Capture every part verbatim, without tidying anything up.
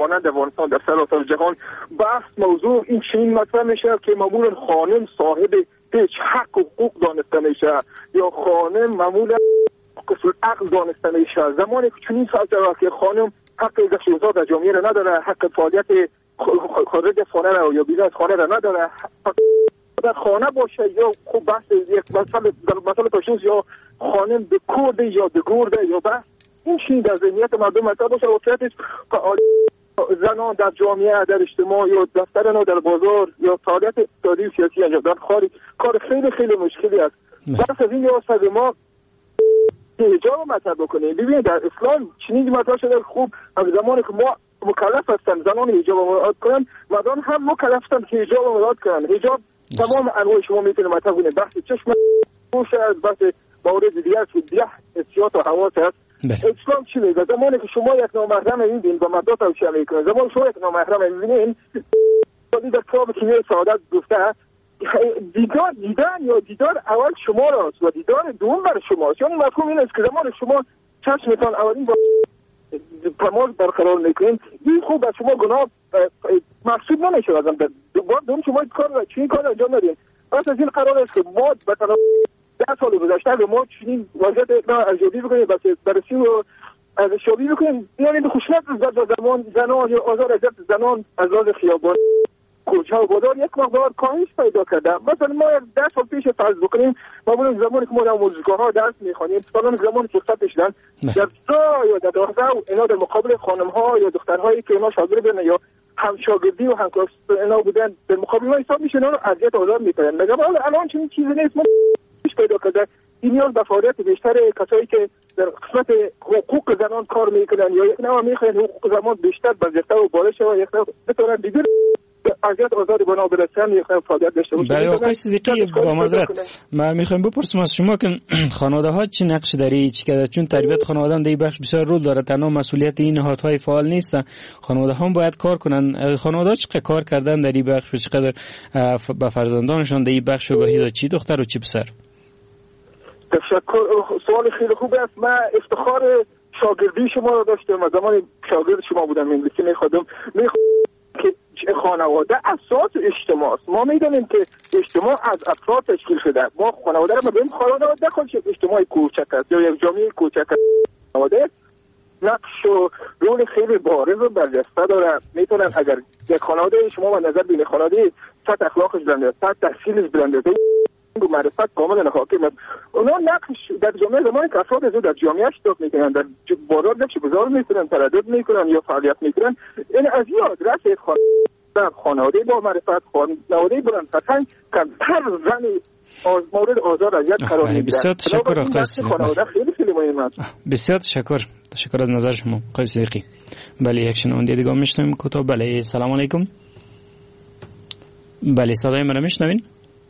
مانند افغانستان در سراسر جهان بحث موضوع این چنین مطرح میشه که معمولا خانم صاحب هیچ حق و حقوق دانسته میشه یا خانم معمولا قصور عقل دانسته میشه. زمانی که چنین سالت که خانم حق گشت در جامعه را نداره، حق فعالیت خارج از خانه را یا بیرون از خانه را نداره، در خانه باشه یا خوب بحث یک مثلا مثلا تشخیص یا خانم به کورد یا به گرد یا بحث این چیز در ذهنیت مردم مطرح باشه. واقعیتش زنان در جامعه، در اجتماع یا دفتر نو در بازار یا فعالیت اقتصادی و سیاسی انجام دادن خارج کار خیلی خیلی مشکلی است. بحث از این یا از ما حجاب مطرح بکنیم. ببینید در اسلام چنین مطرح شده خوب از زمانی که ما مکلف هستن زنان حجاب مراعات کنن، مردان هم مکلف هستن که حجاب مراعات کنن. حجاب تمام انواع شما میتونید مطرح کنید، بحث چشم پوش است، بحث موارد دیگر که دیگه احتیاط و حواس است. اسلام چی میگه؟ زمانی که شما یک نامحرم میبینید و مردم توصیه میکنه، زمانی شما یک نامحرم میبینید در کتاب کیمیای سعادت گفته دیدار دیدن یا دیدار اول شما راست و دیدار دوم بر شماست. یعنی مفهوم این است که زمان شما چشمتان اولین با تماس برقرار میکنین این خوب از شما گناه محسوب نمیشه. ازم دوم شما کار چنین کار انجام ندین. پس از این قرار است که ما به طرف ده سال گذشته به ما چنین وضعیت ارزیابی بکنیم، بس بررسی و ارزیابی بکنیم. یعنی به خشونت در زمان زنان یا آزار اذیت زنان از راز خیابان کوچه و بازار یک مقدار کاهش پیدا کرده. مثلا ما ده سال پیش فرض بکنیم معمولا زمانی که ما در موزیک‌ها درس می‌خوانیم سالان زمانی که رخصت می‌شدن در سا یا در دهده اینا در مقابل خانم‌ها یا دخترهایی که اینا شاگرد بودن یا همشاگردی و همکلاس اینا بودن در مقابل ما حساب می‌شدن و اذیت آزار می‌کردن. میگم الان چنین چیزی نیست، ما پیدا کرده. این نیاز به فعالیت بیشتر کسایی که در قسمت حقوق زنان کار می‌کنن یا یک نوع می‌خواهند حقوق زنان بیشتر برجسته و بالا شه و یک نوع بتونن دیگر اجازه آزادی بنا برسن میخوایم فعالیت داشته باشیم. برای آقای صدیقی با معذرت ما میخوایم بپرسیم از شما که خانواده ها چه نقش داری چی کرده؟ چون تربیت خانواده در این بخش بسیار رول داره، تنها مسئولیت این نهادهای فعال نیست، خانواده ها هم باید کار کنن. خانواده ها چقدر کار کردن در این بخش و چقدر به فرزندانشان در این بخش آگاهی داد، چی دختر و چی پسر؟ تشکر، سوال خیلی خوب است. من افتخار شاگردی شما رو داشتم، از زمان شاگرد شما بودم انگلیسی میخوادم میخوادم که خانواده اساس اجتماع است. ما میدونیم که اجتماع از افراد تشکیل شده. ما خانواده رو ببینیم خانواده خودش اجتماعی کوچک است یا یک جامعه کوچک است. خانواده نقش و رول خیلی بارز و برجسته داره. میتونن اگر یک خانواده شما به نظر بینید خانواده سطح اخلاقش بلنده، سطح تحصیلش بلنده، و معرفت کاملا حاکم است، اونا نقش در جامعه زمانی که افراد از در جامعه اشتراک میکنن در بازار نقش گذار میکنن، تردد میکنن یا فعالیت میکنن، این از این آدرس در خانواده با معرفت، خانواده بلند فرهنگ که هر زن مورد آزار اذیت قرار میگیره. بسیار تشکر آقای صدیقی. خانواده خیلی خیلی مهمه. بسیار تشکر. تشکر از نظر شما آقای صدیقی. بله یک شنونده دیگه میشنویم کوتاه. بله سلام علیکم. بله صدای من میشنوین؟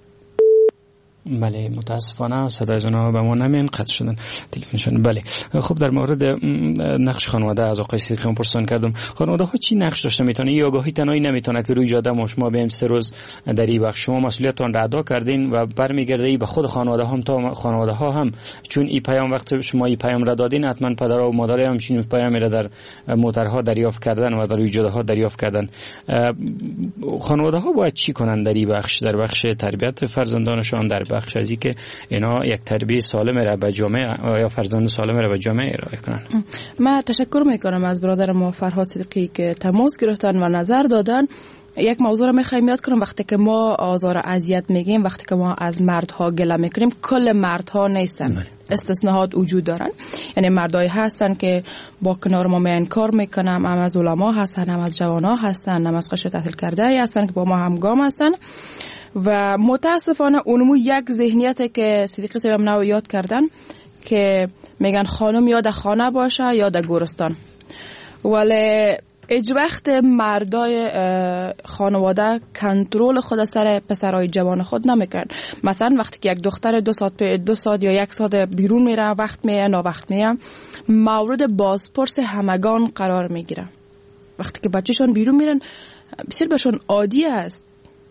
بله متاسفانه صدای جناب به ما نمیان، قطع شدن تلفنشون. بله خب در مورد نقش خانواده از آقای صدیقی پرسان کردم. خانواده ها چی نقش داشته میتونه؟ یا آگاهی تنهایی نمیتونه که روی جاده ما شما بیم سه روز در این بخش شما مسئولیتتون را ادا کردین و برمیگرده به خود خانواده هم تا خانواده ها هم، چون این پیام وقت شما این پیام را دادین حتما پدر و مادر هم چنین پیام را در موترها دریافت کردن و در روی جاده ها دریافت کردن. خانواده ها باید چی کنن در این بخش، در بخش تربیت فرزندانشان، در بخش از اینکه اینا یک تربیت سالم را به جامعه یا فرزند سالم را به جامعه ارائه کنن؟ من تشکر میکنم از برادر ما فرهاد صدیقی که تماس گرفتن و نظر دادن. یک موضوع رو میخوایم یاد کنم، وقتی که ما آزار و اذیت میگیم، وقتی که ما از مردها گله میکنیم، کل مردها نیستن، استثناءات وجود دارن. یعنی مردای هستن که با کنار ما میان کار میکنن، هم از علما هستن، هم از جوانا هستن، هم از قشر تحصیل کرده هستن که با ما همگام هستن. و متاسفانه اونمو یک ذهنیتی که صدیقی صاحب نو یاد کردن که میگن خانم یا در خانه باشه یا در گورستان، ولی اج وقت مردای خانواده کنترل خود سر پسرای جوان خود نمیکرد. مثلا وقتی که یک دختر دو ساعت دو ساعت یا یک ساعت بیرون میره، وقت میه نا وقت میه، مورد بازپرس همگان قرار میگیره. وقتی که بچه‌شون بیرون میرن بسیار بهشون عادی است.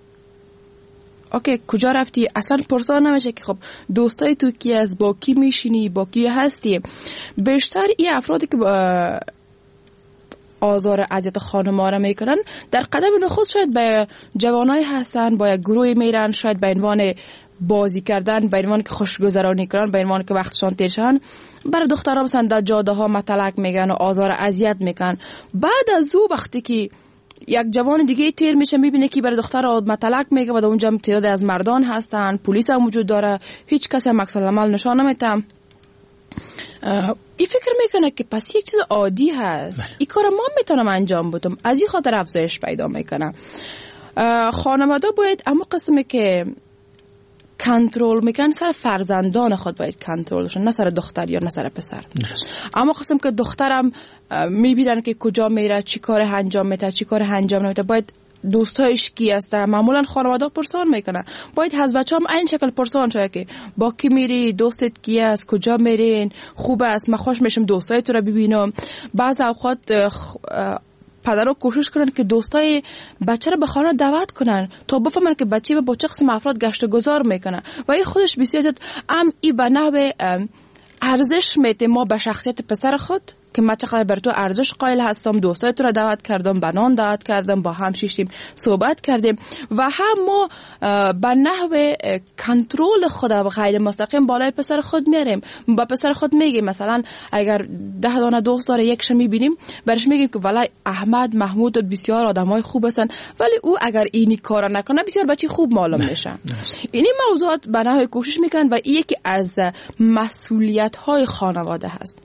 اوکی کجا رفتی؟ اصلا پرسان نمیشه که خب دوستای تو کی از، با کی میشینی، با کی هستی. بیشتر این افرادی که آزار اذیت خانم‌ها را میکنن، در قدم نخست شاید به جوانای هستن، با یک گروه میرن، شاید به عنوان بازی کردن، به عنوان که خوشگذرانی کردن، به عنوان که وقتشان تیر شن، برای دخترها مثلا در جاده ها متلک میگن و آزار اذیت میکنن. بعد از او وقتی که یک جوان دیگه تیر میشه میبینه که برای دختر متلک میگه و در اونجا تعداد از مردان هستن، پلیس هم وجود داره، هیچ کسی هم عکس العمل نشان نمیده. ای فکر میکنه که پس یک چیز عادی هست، این کار ما میتونم انجام بدم، از این خاطر افزایش پیدا میکنه. خانواده باید اما قسمی که کنترل میکنن سر فرزندان خود باید کنترل شن، نه سر دختر یا نه سر پسر. اما قسم که دخترم میبینن که کجا میره، چی کار انجام میده، چی کار انجام نمیده، باید دوستایش کی هستن، معمولا خانواده پرسان میکنن، باید از بچه‌ام این شکل پرسان شوه که با کی میری، دوستت کی است، کجا میرین، خوب است، من خوش میشم دوستای تو رو ببینم. بعض اوقات پدرها کوشش کنن که دوستای بچه رو به خانه دعوت کنن تا بفهمن که بچه با چه قسم افراد گشت و گذار میکنه و این خودش بسیار زیاد ام ای به نحو ارزش میده ما به شخصیت پسر خود که من چقدر بر تو ارزش قائل هستم، دوستای تو رو دعوت کردم، بنان دعوت کردم، با هم شیشتیم صحبت کردیم و هم ما به نحو کنترل خود و غیر مستقیم بالای پسر خود میاریم. با پسر خود میگیم مثلا اگر ده دانه دوست داره یکش میبینیم برش میگیم که ولی احمد، محمود بسیار آدمای خوب هستن، ولی او اگر اینی کارا نکنه بسیار بچی خوب معلوم میشه. اینی موضوعات به نحو کوشش میکنن و این یکی از مسئولیت های خانواده هست.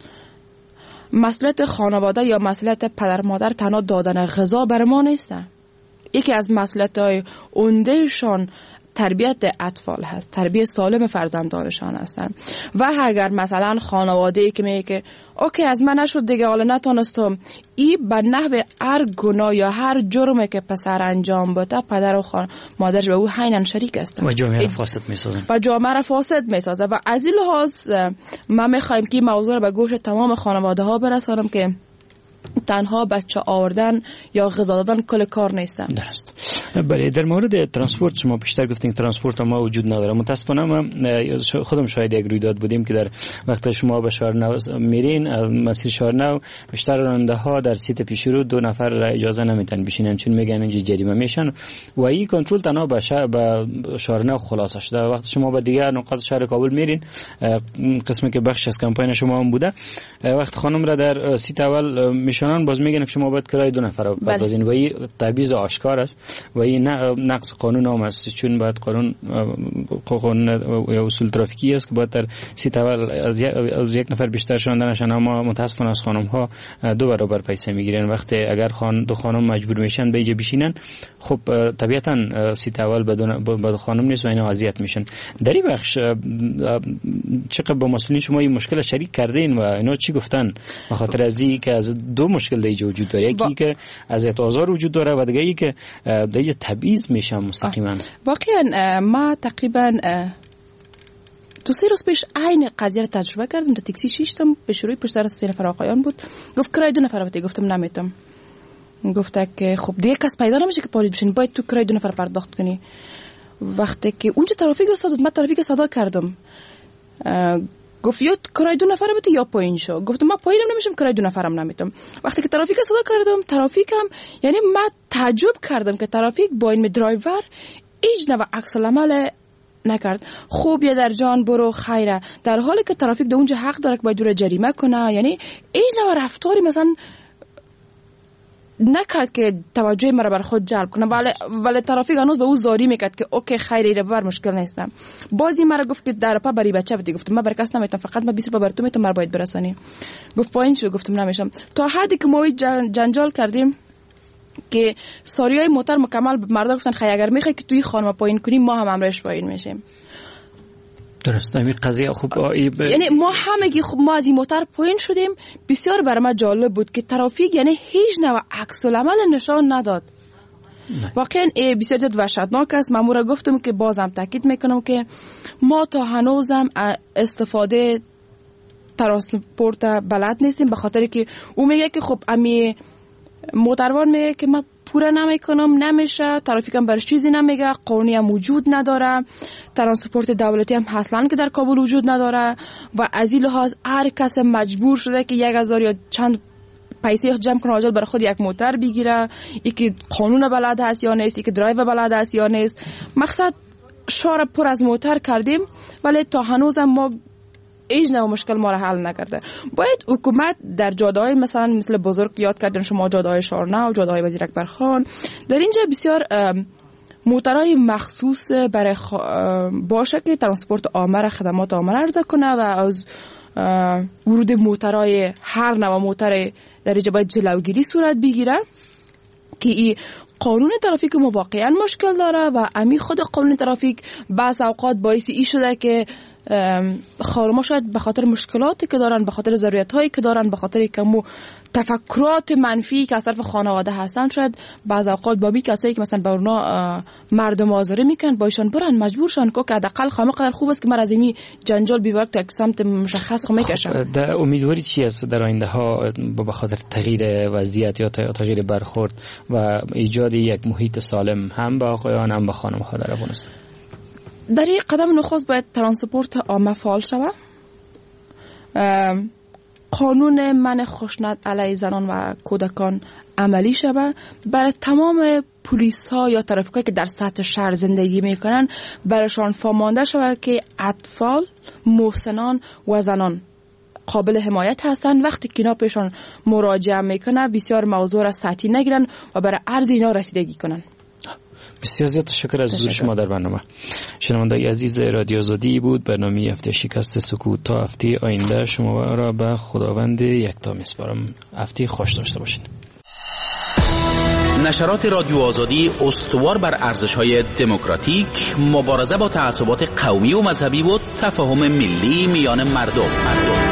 مسئولیت خانواده یا مسئولیت پدر مادر تنها دادن غذا بر ما نیست. یکی از مسئولیت‌های عمده‌شان تربیت اطفال هست، تربیت سالم فرزندانشان هستند. و اگر مثلا خانواده‌ای که میگه که اوکی از من نشد دیگه، حالا نتونستم، این به نحو هر گناه یا هر جرمی که پسر انجام بده پدر و خان مادرش به او عیناً شریک هستند و جامعه را فاسد میسازن و جامعه را فاسد میسازه. و از این لحاظ ما میخوایم که موضوع را به گوش تمام خانواده ها برسانم که تنها بچه آوردن یا غذا دادن کل کار نیستن. درست. بله، در مورد ترانسپورت شما بیشتر گفتین ترانسپورت ما وجود نداره. متاسفانه ما خودم شاهد یک رویداد بودیم که در وقت شما به شهرنو میرین، مسیر شهرنو بیشتر راننده ها در سیت پیش رو دو نفر را اجازه نمیتن بشینن چون میگن اینجا جریمه میشن و این کنترل تنها به شهرنو خلاصه شده. وقتی شما به دیگر نقاط شهر کابل میرین، قسمی که بخش از کمپاین شما هم بوده، وقت خانم را در سیت اول میشنن باز میگن که شما باید کرای دو نفر رو بپردازین و این تبعیض آشکار است و این نقض قانون هم است، چون باید قانون قانون یا اصول ترافیکی است که باید در سیت اول از, از یک نفر بیشتر شانده نشن. اما متاسفانه از خانم ها دو برابر پیسه میگیرن. وقتی اگر خان دو خانم مجبور میشن به اینجا بشینن، خب طبیعتا سیت اول بدون با خانم نیست و اینا اذیت میشن. در این بخش چقدر با مسئولین شما این مشکل شریک کردین و اینا چی گفتن؟ به خاطر از این که از دو مشکل دیگه وجود داره، یکی با... که اذیت آزار وجود داره و دیگه ای که دیگه تبعیض میشه مستقیما. واقعا ما تقریبا دو سه روز پیش عین قضیه رو تجربه کردم. در تاکسی شیشتم، به شروع پشت سر سه نفر آقایان بود، گفت کرای دو نفر بده. گفتم نمیتونم. گفت که خب دیگه کس پیدا نمیشه که پالیس بشین، باید تو کرای دو نفر پرداخت کنی. وقتی که اونجا ترافیک استاد، من ترافیک صدا کردم، گفت یا کرای دو نفر بده یا پایین شو. گفتم من پایینم نمیشم، کرای دو نفرم نمیتونم. وقتی که ترافیک صدا کردم، ترافیکم یعنی من تعجب کردم که ترافیک با این درایور هیچ نوع عکس العمل نکرد. خوب یا در جان برو خیره، در حالی که ترافیک در اونجا حق داره که باید دور جریمه کنه. یعنی هیچ نوع رفتاری مثلا نکرد که توجه مرا بر خود جلب کنه، ولی ولی ترافیک هنوز به او زاری میکرد که اوکی خیر ایره بر مشکل نیستم. بازی مرا گفت که در پا بری بچه بدی. گفتم من بر کس نمیتونم، فقط من بیست روپیه بر تو میتونم، مرا باید برسانی. گفت پایین شو. گفتم نمیشم. تا حدی که ما جن جنجال کردیم که ساریای موتر مکمل مردا گفتن خیر اگر میخوای که توی خانم پایین کنی ما هم امرش پایین میشیم. درست. این قضیه خوب ب... یعنی ما همگی خب ما از این موتر پایین شدیم. بسیار برای من جالب بود که ترافیک یعنی هیچ نوع عکس العمل نشان نداد. واقعا بسیار زیاد وحشتناک است. من را گفتم که بازم تاکید میکنم که ما تا هنوزم استفاده ترانسپورت بلد نیستیم، به خاطر که او میگه که خب امی موتروان میگه که من پوره نمیکنم، نمیشه، ترافیکم برش چیزی نمیگه، قانونی هم وجود نداره، ترانسپورت دولتی هم اصلا که در کابل وجود نداره و از این لحاظ هر کس مجبور شده که یک هزار یا چند پیسه جمع کنه عاجل برای خود یک موتر بگیره، یکی قانون بلد هست یا نیست، یکی درایو بلد هست یا نیست. مقصد شهر پر از موتر کردیم ولی تا هنوزم ما ایج نه مشکل ما را حل نکرده. باید حکومت در جاده‌های مثلا مثل بزرگ یاد کردن شما جاده‌های شارنه و جاده‌های وزیر اکبر خان، در اینجا بسیار موترهای مخصوص برای خ... باشه که ترانسپورت عامه را خدمات عامه را عرضه کنه و از ورود موترهای هر نوع موتر در اینجا باید جلوگیری صورت بگیره که این قانون ترافیک ما واقعا مشکل داره و امی خود قانون ترافیک بعض اوقات باعث ای شده که خارما شاید به خاطر مشکلاتی که دارن، به خاطر ضرورتایی که دارن، به خاطر کمو تفکرات منفی که از طرف خانواده هستن، شاید بعض اوقات با بی کسایی که مثلا به اونا مردم آزاری میکنن بایشان برن مجبور شن که حداقل خامه قدر خوب است که من از این جنجال بی وقت یک سمت مشخص خو میکشم. در امیدواری چی است در آینده ها به خاطر تغییر وضعیت یا تغییر برخورد و ایجاد یک محیط سالم هم به آقایان هم به خانم ها در افغانستان؟ در این قدم نخست باید ترانسپورت عامه فعال شود، قانون منع خشونت علیه زنان و کودکان عملی شود، برای تمام پلیس ها یا ترافیکایی که در سطح شهر زندگی میکنن برایشان فامانده شود که اطفال، محسنان و زنان قابل حمایت هستند. وقتی که اینا پیشان مراجعه میکنن بسیار موضوع را سطحی نگیرن و برای عرض اینا رسیدگی کنن. بسیار زیاد تشکر از حضور شما در برنامه. شنوندگان عزیز، رادیو آزادی بود، برنامه هفته شکست سکوت. تا هفته آینده شما را به خداوند یکتا میسپارم. هفته خوش داشته باشین. نشرات رادیو آزادی استوار بر ارزش‌های دموکراتیک، مبارزه با تعصبات قومی و مذهبی و تفاهم ملی میان مردم. مردم.